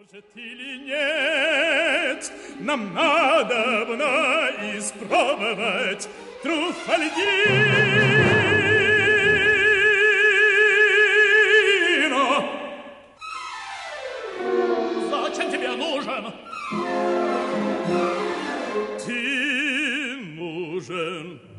Может или нет, нам надобно испробовать Труффальдино. Зачем тебе нужен? Ты нужен.